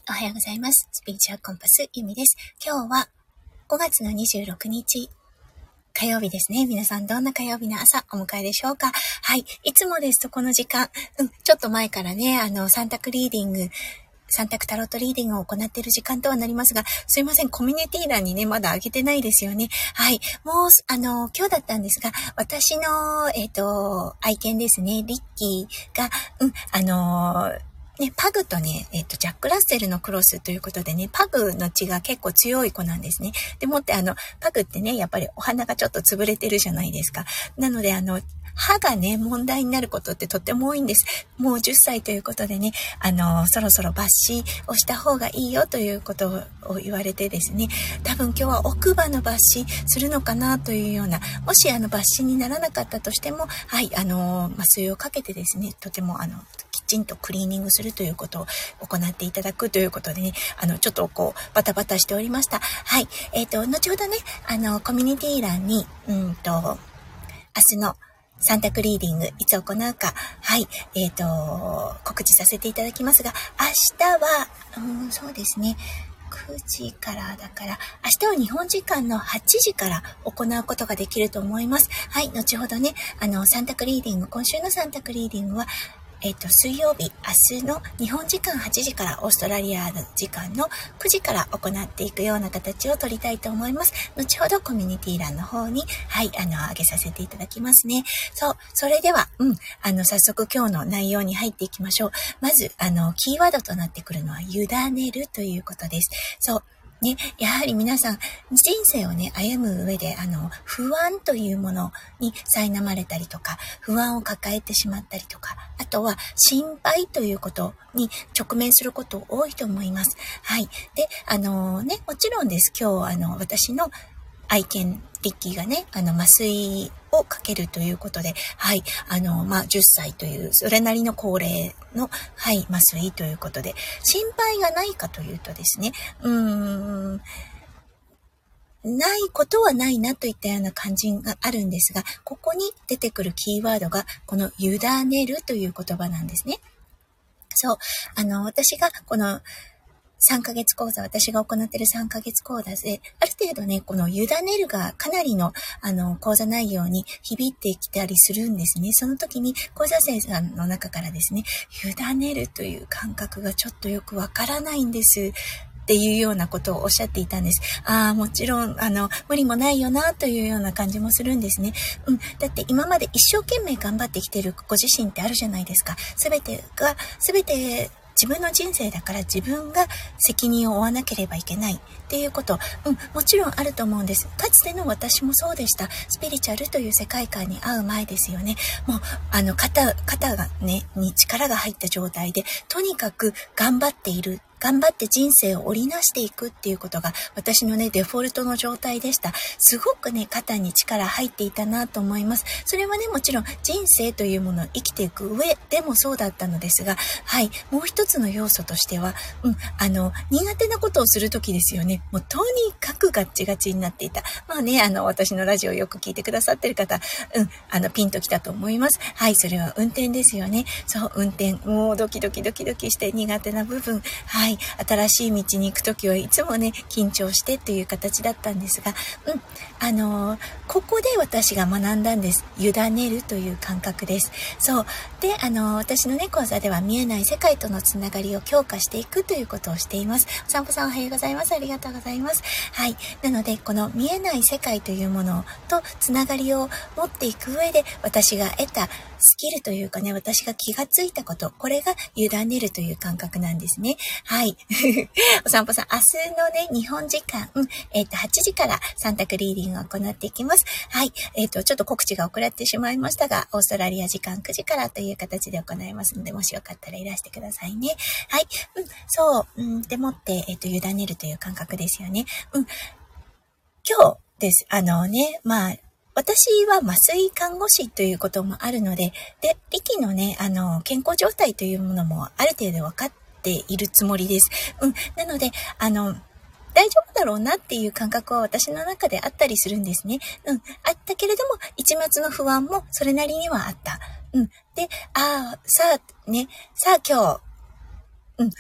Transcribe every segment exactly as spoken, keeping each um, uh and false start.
おはようございます。スピリチュアルコンパスゆみです。今日はごがつのにじゅうろくにち火曜日ですね。皆さんどんな火曜日の朝お迎えでしょうか。はい。いつもですとこの時間、うん、ちょっと前からね、あの、三択リーディング、三択タロットリーディングを行っている時間とはなりますが、すいません、コミュニティ欄にね、まだ上げてないですよね。はい。もう、あの、今日だったんですが、私の、えっと、愛犬ですね、リッキーが、うん、あの、ね、パグとね、えっと、ジャック・ラッセルのクロスということでね、パグの血が結構強い子なんですね。でもってあの、パグってね、やっぱりお鼻がちょっと潰れてるじゃないですか。なのであの、歯がね、問題になることってとっても多いんです。もうじゅっさいということでね、あの、そろそろ抜歯をした方がいいよということを言われてですね、多分今日は奥歯の抜歯するのかなというような、もしあの抜歯にならなかったとしても、はい、あの、麻酔をかけてですね、とてもあの、きちんとクリーニングするということを行っていただくということでね、あの、ちょっとこう、バタバタしておりました。はい。えっと、後ほどね、あの、コミュニティ欄に、うんと、明日の三択リーディング、いつ行うか、はい、えっと、告知させていただきますが、明日は、うん、そうですね、くじからだから、明日は日本時間のはちじから行うことができると思います。はい、後ほどね、あの、三択リーディング、今週の三択リーディングは、えっと、水曜日、明日の日本時間はちじから、オーストラリアの時間のくじから行っていくような形を取りたいと思います。後ほどコミュニティ欄の方に、はい、あの、上げさせていただきますね。そう、それでは、うん、あの、早速今日の内容に入っていきましょう。まず、あの、キーワードとなってくるのは、委ねるということです。そう。ね、やはり皆さん、人生をね、歩む上で、あの、不安というものに苛まれたりとか、不安を抱えてしまったりとか、あとは心配ということに直面すること多いと思います。はい。で、あのね、もちろんです。今日、あの、私の愛犬、リッキーがね、あの、麻酔をかけるということで、はい、あの、まあ、じゅっさいという、それなりの高齢の、はい、麻酔ということで、心配がないかというとですね、うーん、ないことはないなといったような感じがあるんですが、ここに出てくるキーワードが、この委ねるという言葉なんですね。そう、あの、私がこの、さんかげつ講座、私が行っているさんかげつ講座で、ある程度ね、この委ねるがかなりの、あの、講座内容に響いてきたりするんですね。その時に、講座生さんの中からですね、委ねるという感覚がちょっとよくわからないんです。っていうようなことをおっしゃっていたんです。ああ、もちろん、あの、無理もないよな、というような感じもするんですね。うん。だって今まで一生懸命頑張ってきてるご自身ってあるじゃないですか。すべてが、すべて、自分の人生だから自分が責任を負わなければいけないっていうこと、うん、もちろんあると思うんです。かつての私もそうでした。スピリチュアルという世界観に合う前ですよね。もう、あの、肩、肩がね、に力が入った状態で、とにかく頑張っている。頑張って人生を織りなしていくっていうことが私のねデフォルトの状態でした。すごくね肩に力入っていたなと思います。それはねもちろん人生というものを生きていく上でもそうだったのですが、はい、もう一つの要素としては、うん、あの苦手なことをするときですよね。もうとにかくガッチガチになっていた。まあねあの私のラジオをよく聞いてくださってる方、うんあのピンときたと思います。はい、それは運転ですよね。そう運転もうドキドキドキドキして苦手な部分、はい。新しい道に行くときはいつもね、緊張してという形だったんですが、うん、あのー、ここで私が学んだんです。委ねるという感覚です。そう。で、あのー、私のね、講座では見えない世界とのつながりを強化していくということをしています。お散歩さんおはようございます。ありがとうございます。はい。なので、この見えない世界というものとつながりを持っていく上で、私が得たスキルというかね、私が気がついたこと、これが委ねるという感覚なんですね。はい。お散歩さん、明日のね、日本時間、うん、えっと、はちじから三択リーディングを行っていきます。はい。えっと、ちょっと告知が遅れてしまいましたが、オーストラリア時間くじからという形で行いますので、もしよかったらいらしてくださいね。はい。うん、そう、うん、でもって、えっと、委ねるという感覚ですよね。うん。今日です。あのね、まあ、私は麻酔看護師ということもあるので、で、リキのね、あの、健康状態というものもある程度分かっているつもりです。うん。なので、あの、大丈夫だろうなっていう感覚は私の中であったりするんですね。うん。あったけれども、一末の不安もそれなりにはあった。うん。で、ああ、さあ、ね、さあ今日、うん。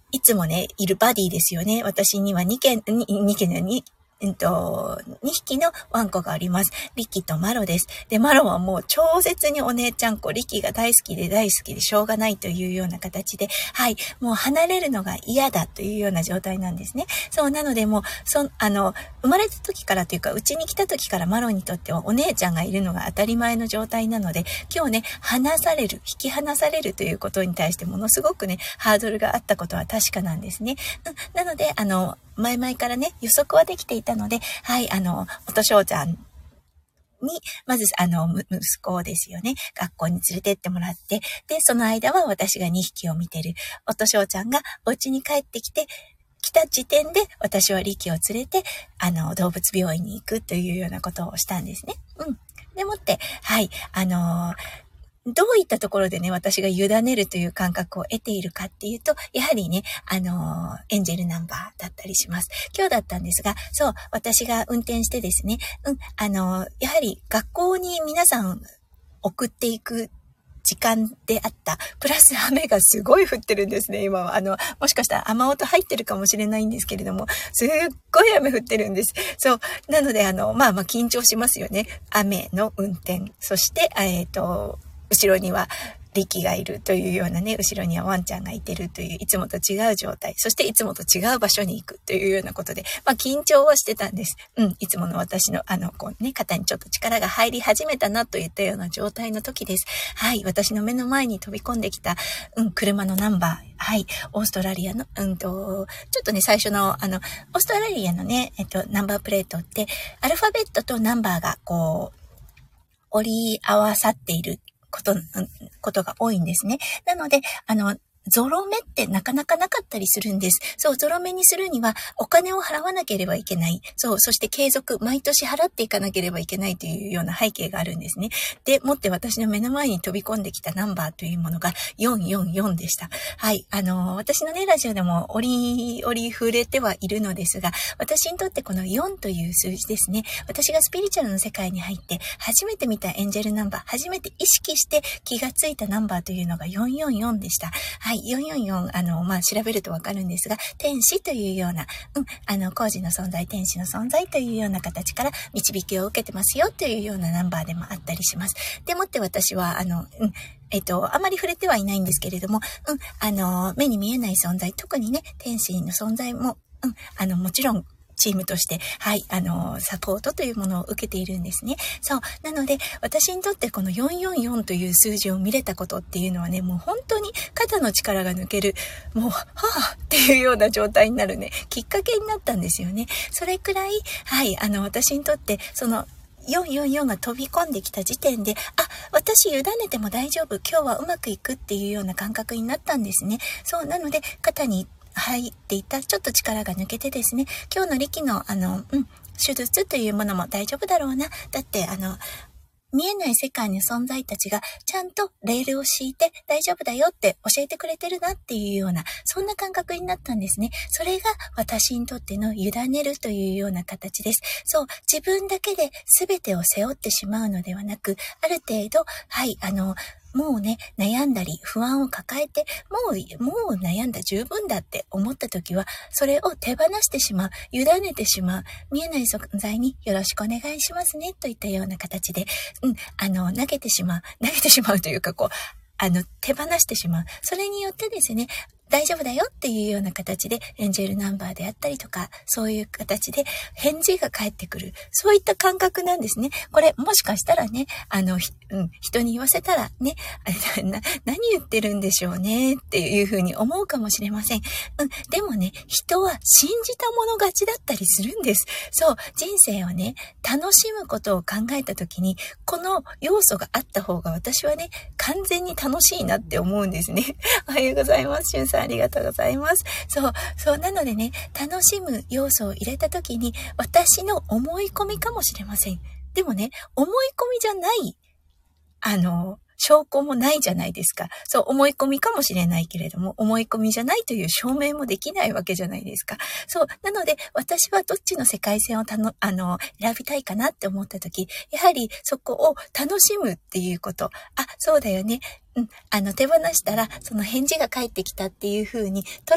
いつもね、いるバディですよね。私にはにけん、に、にけんのに、えっと、にひきのワンコがあります。リキとマロです。で、マロはもう超絶にお姉ちゃん子、リキが大好きで大好きでしょうがないというような形で、はい、もう離れるのが嫌だというような状態なんですね。そう、なのでもう、そ、あの、生まれた時からというか、うちに来た時からマロにとってはお姉ちゃんがいるのが当たり前の状態なので、今日ね、離される、引き離されるということに対してものすごくね、ハードルがあったことは確かなんですね。うん、なので、あの、前々からね、予測はできていたので、はい、あの、おとしょうちゃんに、まず、あの、息子をですよね、学校に連れてってもらって、で、その間は私がにひきを見てる。おとしょうちゃんがお家に帰ってきて、来た時点で私はリキを連れて、あの、動物病院に行くというようなことをしたんですね。うん。でもって、はい、あのー、どういったところでね、私が委ねるという感覚を得ているかっていうと、やはりね、あのー、エンジェルナンバーだったりします。今日だったんですが、そう、私が運転してですね、うん、あのー、やはり学校に皆さん送っていく時間であった。プラス雨がすごい降ってるんですね、今は。あの、もしかしたら雨音入ってるかもしれないんですけれども、すっごい雨降ってるんです。そう。なので、あの、まあまあ緊張しますよね。雨の運転。そして、えっと、後ろにはリキがいるというようなね、後ろにはワンちゃんがいてるという、いつもと違う状態。そしていつもと違う場所に行くというようなことで、まあ緊張はしてたんです。うん、いつもの私のあの、こうね、肩にちょっと力が入り始めたなといったような状態の時です。はい、私の目の前に飛び込んできた、うん、車のナンバー。はい、オーストラリアの、うんと、ちょっとね、最初の、あの、オーストラリアのね、えっと、ナンバープレートって、アルファベットとナンバーが、こう、折り合わさっていること、ことが多いんですね。なので、あの、ゾロ目ってなかなかなかったりするんです。そう、ゾロ目にするにはお金を払わなければいけない。そう、そして継続、毎年払っていかなければいけないというような背景があるんですね。で、もって私の目の前に飛び込んできたナンバーというものがよんよんよんでした。はい、あの、私のね、ラジオでも折々触れてはいるのですが、私にとってこのよんという数字ですね。私がスピリチュアルの世界に入って初めて見たエンジェルナンバー、初めて意識して気がついたナンバーというのがよんよんよんでした。はい。よんよんよん、あの、まあ、調べるとわかるんですが、天使というような、うん、あの、工事の存在、天使の存在というような形から導きを受けてますよというようなナンバーでもあったりします。でもって私は、あの、うん、えっと、あまり触れてはいないんですけれども、うん、あの、目に見えない存在、特にね、天使の存在も、うん、あの、もちろん、チームとして、はい、あの、サポートというものを受けているんですね。そう。なので、私にとってこのよんよんよんという数字を見れたことっていうのはね、もう本当に肩の力が抜ける、もう、はぁっていうような状態になるね、きっかけになったんですよね。それくらい、はい、あの、私にとって、その、よんよんよんが飛び込んできた時点で、あ、私委ねても大丈夫、今日はうまくいくっていうような感覚になったんですね。そう、なので、肩に入っていたちょっと力が抜けてですね、今日の力のあの、うん、手術というものも大丈夫だろうな。だってあの、見えない世界の存在たちがちゃんとレールを敷いて大丈夫だよって教えてくれてるなっていうような、そんな感覚になったんですね。それが私にとっての委ねるというような形です。そう、自分だけで全てを背負ってしまうのではなく、ある程度、はい、あの、もうね、悩んだり不安を抱えて、もう、もう悩んだ十分だって思った時は、それを手放してしまう、委ねてしまう、見えない存在によろしくお願いしますね、といったような形で、うん、あの、投げてしまう、投げてしまうというか、こう、あの、手放してしまう。それによってですね、大丈夫だよっていうような形でエンジェルナンバーであったりとか、そういう形で返事が返ってくる。そういった感覚なんですね。これもしかしたらね、あの、うん、人に言わせたらね、な、何言ってるんでしょうねっていうふうに思うかもしれません。うん、でもね、人は信じたもの勝ちだったりするんです。そう、人生をね、楽しむことを考えたときに、この要素があった方が私はね、完全に楽しいなって思うんですね。おはようございます。しゅんさんありがとうございます。そう、そうなのでね、楽しむ要素を入れたときに、私の思い込みかもしれません。でもね、思い込みじゃない、あの、証拠もないじゃないですか。そう、思い込みかもしれないけれども、思い込みじゃないという証明もできないわけじゃないですか。そう、なので、私はどっちの世界線をたの、あの、選びたいかなって思ったとき、やはりそこを楽しむっていうこと。あ、そうだよね。うん、あの、手放したら、その返事が返ってきたっていう風に捉え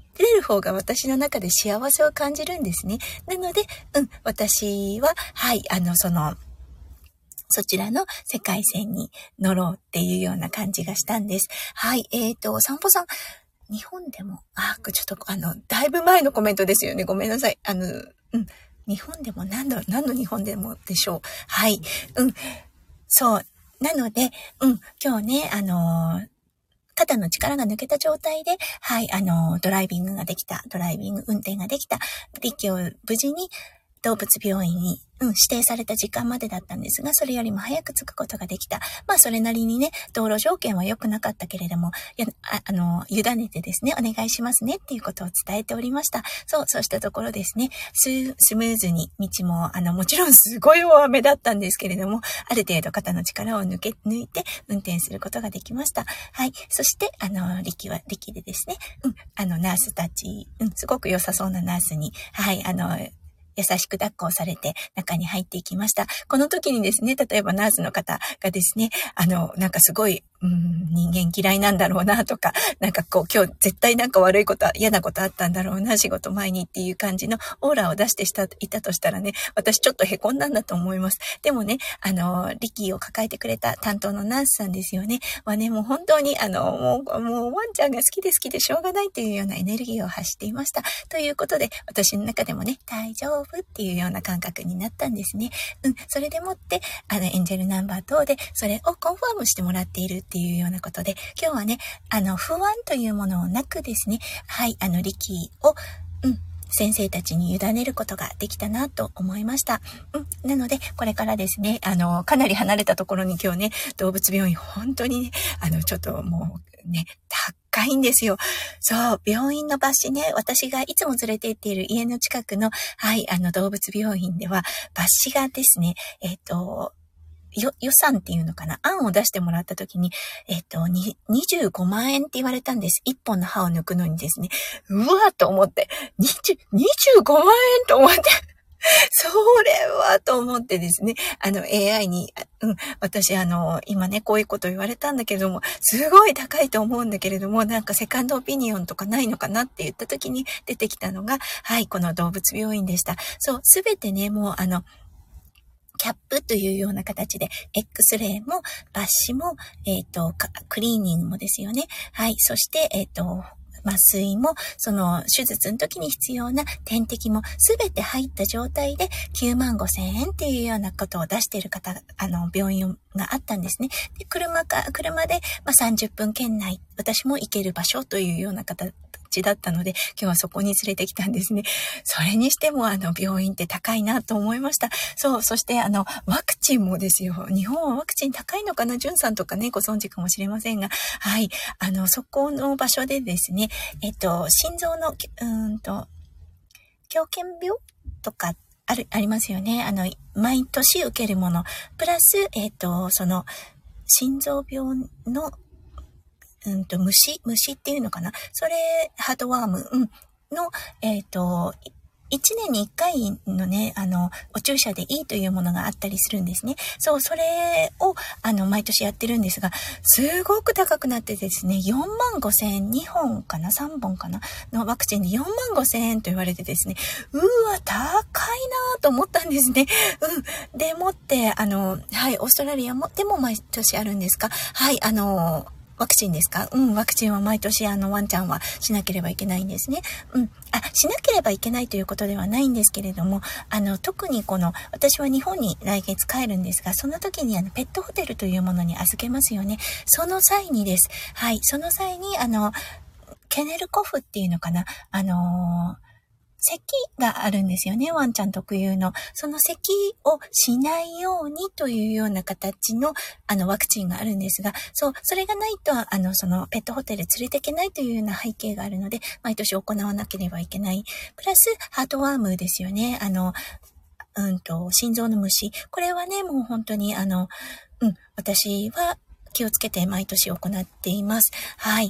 れる方が私の中で幸せを感じるんですね。なので、うん、私は、はい、あの、その、そちらの世界線に乗ろうっていうような感じがしたんです。はい、えーと、散歩さん、日本でも、あ、ちょっと、あの、だいぶ前のコメントですよね。ごめんなさい。あの、うん、日本でも何の、何の日本でもでしょう。はい、うん、そう。なので、うん、今日ね、あのー、肩の力が抜けた状態で、はい、あのー、ドライビングができた、ドライビング運転ができた、リキを無事に動物病院に、うん、指定された時間までだったんですが、それよりも早く着くことができた。まあ、それなりにね、道路条件は良くなかったけれども、やあ、あの、委ねてですね、お願いしますねっていうことを伝えておりました。そう、そうしたところですね、ス、スムーズに道も、あの、もちろんすごい大雨だったんですけれども、ある程度肩の力を抜け、抜いて運転することができました。はい。そして、あの、力は、力でですね、うん、あの、ナースたち、うん、すごく良さそうなナースに、はい、あの、優しく抱っこをされて中に入っていきました。この時にですね、例えばナースの方がですね、あの、なんかすごい、うん、人間嫌いなんだろうなとか、なんかこう今日絶対なんか悪いこと、嫌なことあったんだろうな、仕事前にっていう感じのオーラを出してしたいたとしたらね、私ちょっと凹んだんだと思います。でもね、あの、力を抱えてくれた担当のナースさんですよね。はね、もう本当にあの、もう、もうワンちゃんが好きで好きでしょうがないというようなエネルギーを発していました。ということで、私の中でもね、大丈夫っていうような感覚になったんですね。うん、それでもって、あの、エンジェルナンバー等で、それをコンファームしてもらっているっていうようなことで、今日はね、あの、不安というものをなくですね、はい、あの、力を、うん、先生たちに委ねることができたなと思いました。うん。なので、これからですね、あの、かなり離れたところに今日ね、動物病院、本当にね、あの、ちょっともうね、高いんですよ。そう、病院のバスね、私がいつも連れて行っている家の近くの、はい、あの、動物病院では、バスがですね、えっと、よ、予算っていうのかな、案を出してもらったときに、えっと、に、にじゅうごまんえんって言われたんです。一本の歯を抜くのにですね。うわーと思って、にじゅう、にじゅうごまんえんと思って、それはと思ってですね、あの エーアイ に、うん、私あの、今ね、こういうこと言われたんだけども、すごい高いと思うんだけれども、なんかセカンドオピニオンとかないのかなって言ったときに出てきたのが、はい、この動物病院でした。そう、すべてね、もうあの、キャップというような形で、X レイも、抜歯も、えっと、クリーニングもですよね。はい。そして、えっと、麻酔も、その、手術の時に必要な点滴も、すべて入った状態で、きゅうまんごせんえんっていうようなことを出している方、あの、病院があったんですね。で、車か、車で、まあ、さんじゅっぷん圏内、私も行ける場所というような方、だったので、今日はそこに連れてきたんですね。それにしても、あの、病院って高いなと思いました。そう、そして、あの、ワクチンもですよ。日本はワクチン高いのかな？ジュンさんとかね、ご存知かもしれませんが、はい、あの、そこの場所でですね、えっと、心臓の、うーんと、狂犬病とか、ある、ありますよね。あの、毎年受けるもの。プラス、えっと、その、心臓病の、うんと、虫、虫っていうのかな？それ、ハートワーム、うん、の、えっと、一年に一回のね、あの、お注射でいいというものがあったりするんですね。そう、それを、あの、毎年やってるんですが、すごく高くなってですね、よんまんごせんえん、にほんかな？ さん 本かなのワクチンでよんまんごせんえんと言われてですね、うわ、高いなと思ったんですね。うん。でもって、あの、はい、オーストラリアも、でも毎年あるんですか？はい、あの、ワクチンですか？うん、ワクチンは毎年あのワンちゃんはしなければいけないんですね。うん。あ、しなければいけないということではないんですけれども、あの、特にこの、私は日本に来月帰るんですが、その時にあの、ペットホテルというものに預けますよね。その際にです。はい、その際にあの、ケネルコフっていうのかな？あのー、咳があるんですよね。ワンちゃん特有の。その咳をしないようにというような形の、あの、ワクチンがあるんですが、そう、それがないと、あの、その、ペットホテル連れていけないというような背景があるので、毎年行わなければいけない。プラス、ハートワームですよね。あの、うんと、心臓の虫。これはね、もう本当に、あの、うん、私は気をつけて毎年行っています。はい。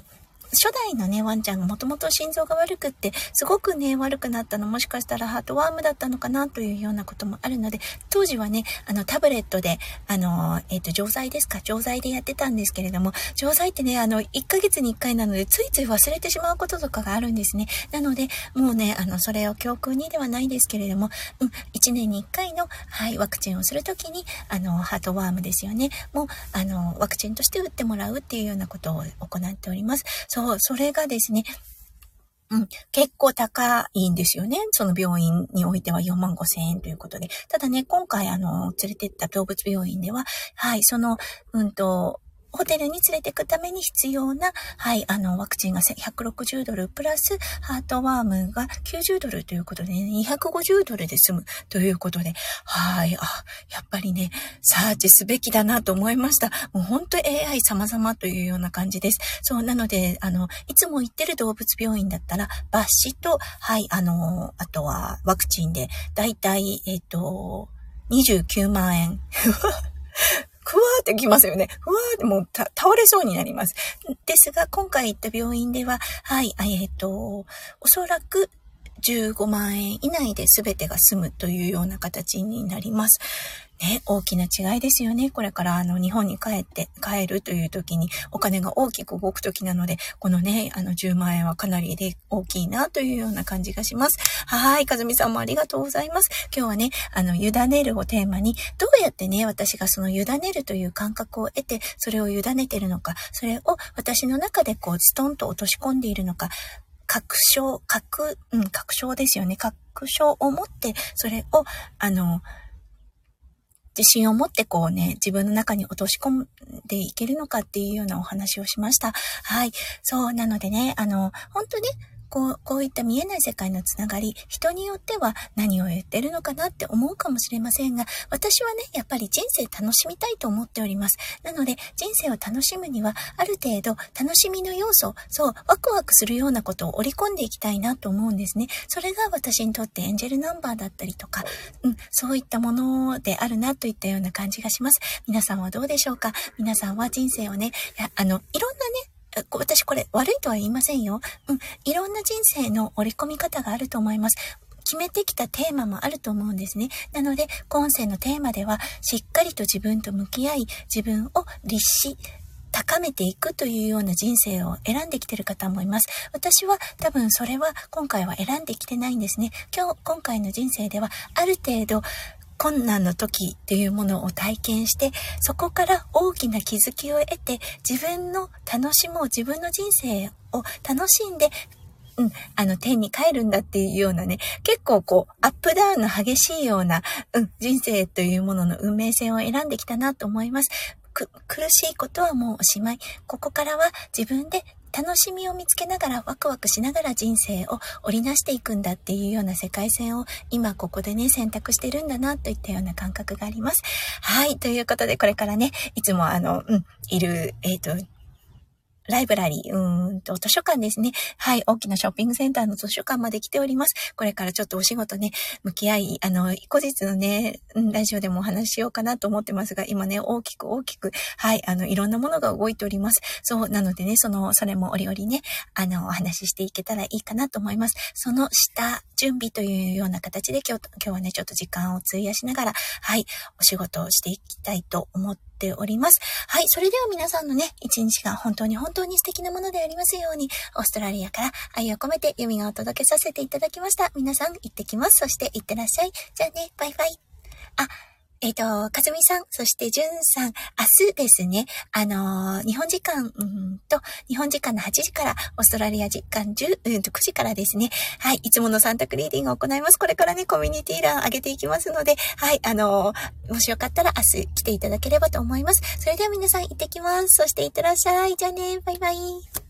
初代のね、ワンちゃんがもともと心臓が悪くって、すごくね、悪くなったの、もしかしたらハートワームだったのかなというようなこともあるので、当時はね、あの、タブレットで、あの、えっと、錠剤ですか、錠剤でやってたんですけれども、錠剤ってね、あの、いっかげつにいっかいなので、ついつい忘れてしまうこととかがあるんですね。なので、もうね、あの、それを教訓にではないですけれども、うん、いちねんにいっかいの、はい、ワクチンをするときに、あの、ハートワームですよね。もう、あの、ワクチンとして打ってもらうっていうようなことを行っております。そう、それがですね、うん、結構高いんですよね。その病院においてはよんまんごせんえんということで。ただね、今回あの、連れてった動物病院では、はい、その、うんと、ホテルに連れて行くために必要な、はい、あの、ワクチンがひゃくろくじゅうドルプラス、ハートワームがきゅうじゅうドルということで、ね、にひゃくごじゅうドルで済むということで、はい、あ、やっぱりね、サーチすべきだなと思いました。もう本当 エーアイ 様々というような感じです。そう、なので、あの、いつも行ってる動物病院だったら、抜歯と、はい、あの、あとはワクチンで、だいたい、えっと、にじゅうきゅうまんえん。ふわーってきますよね。ふわーってもうた倒れそうになります。ですが、今回行った病院では、はい、えっと、おそらくじゅうごまんえん以内で全てが済むというような形になります。ね、大きな違いですよね。これからあの日本に帰って帰るという時にお金が大きく動く時なので、このね、あのじゅうまんえんはかなりで大きいなというような感じがします。はい、かずみさんもありがとうございます。今日はね、あの委ねるをテーマに、どうやってね、私がその委ねるという感覚を得て、それを委ねているのか、それを私の中でこうストンと落とし込んでいるのか、確証、確、うん、確証ですよね。確証を持って、それを、あの、自信を持ってこうね、自分の中に落とし込んでいけるのかっていうようなお話をしました。はい。そう、なのでね、あの、本当ね、こう、こういった見えない世界のつながり、人によっては何を言ってるのかなって思うかもしれませんが、私はね、やっぱり人生楽しみたいと思っております。なので、人生を楽しむには、ある程度楽しみの要素、そう、ワクワクするようなことを織り込んでいきたいなと思うんですね。それが私にとってエンジェルナンバーだったりとか、うん、そういったものであるなといったような感じがします。皆さんはどうでしょうか？皆さんは人生をね、いや、あの、いろんなね、私これ悪いとは言いませんよ。うん、いろんな人生の織り込み方があると思います。決めてきたテーマもあると思うんですね。なので、今世のテーマでは、しっかりと自分と向き合い、自分を律し、高めていくというような人生を選んできている方もいます。私は多分それは今回は選んできてないんですね。今日、今回の人生では、ある程度、困難の時っていうものを体験して、そこから大きな気づきを得て、自分の楽しもう、自分の人生を楽しんで、うん、あの、天に帰るんだっていうようなね、結構こう、アップダウンの激しいような、うん、人生というものの運命線を選んできたなと思います。く、苦しいことはもうおしまい。ここからは自分で楽しみを見つけながらワクワクしながら人生を織りなしていくんだっていうような世界線を今ここでね選択してるんだなといったような感覚があります。はい、ということでこれからねいつもあの、うん、いる、えっと、ライブラリー、うーんと、図書館ですね。はい、大きなショッピングセンターの図書館まで来ております。これからちょっとお仕事ね、向き合い、あの、後日のね、ラジオでもお話ししようかなと思ってますが、今ね、大きく大きく、はい、あの、いろんなものが動いております。そう、なのでね、その、それも折々ね、あの、お話ししていけたらいいかなと思います。その下準備というような形で今日、今日はね、ちょっと時間を費やしながら、はい、お仕事をしていきたいと思ってております。はい、それでは皆さんのね、一日が本当に本当に素敵なものでありますように、オーストラリアから愛を込めてユミがお届けさせていただきました。皆さん行ってきます。そして行ってらっしゃい。じゃあね、バイバイ。あ、えっと、かずみさん、そしてじゅんさん、明日ですね、あのー、日本時間、うんと、日本時間のはちじから、オーストラリア時間じゅう、うんと、くじからですね、はい、いつものサンタクリーディングを行います。これからね、コミュニティ欄上げていきますので、はい、あのー、もしよかったら明日来ていただければと思います。それでは皆さん行ってきます。そして行ってらっしゃい。じゃあね、バイバイ。